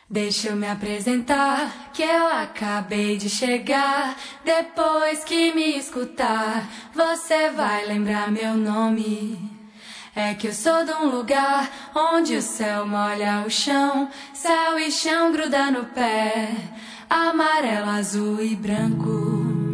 Deixa eu me apresentar, que eu acabei de chegar. Depois que me escutar, você vai lembrar meu nome. É que eu sou de um lugar onde o céu molha o chão, céu e chão gruda no pé, amarelo, azul e branco.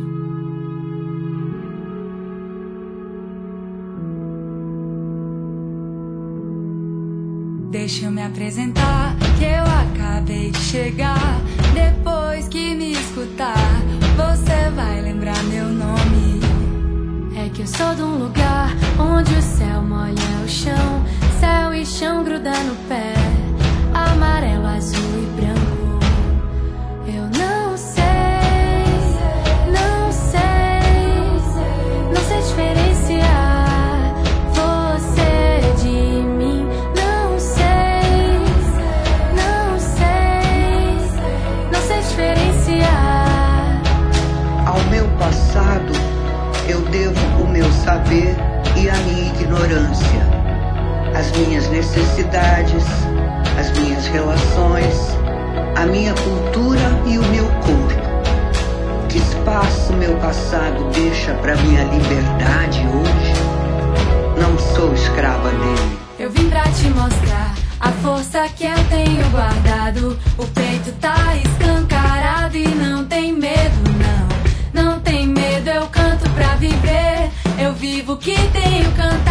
Deixa eu me apresentar, que eu acabei de chegar. Depois que me escutar, você vai lembrar meu nome. É que eu sou de um lugar onde o céu molha o chão, céu e chão gruda no pé, amarelo, azul e branco. Eu não sei, não sei, não sei diferenciar você de mim. Não sei, não sei, não sei diferenciar. Ao meu passado eu devo o meu saber e a minha ignorância, as minhas necessidades, as minhas relações, a minha cultura e o meu corpo. Que espaço meu passado deixa para minha liberdade hoje? Não sou escrava dele. Eu vim pra te mostrar a força que eu tenho guardado. O peito tá escancarado e não tem medo, não. Não tem medo, eu canto pra viver. Eu vivo o que tenho cantado.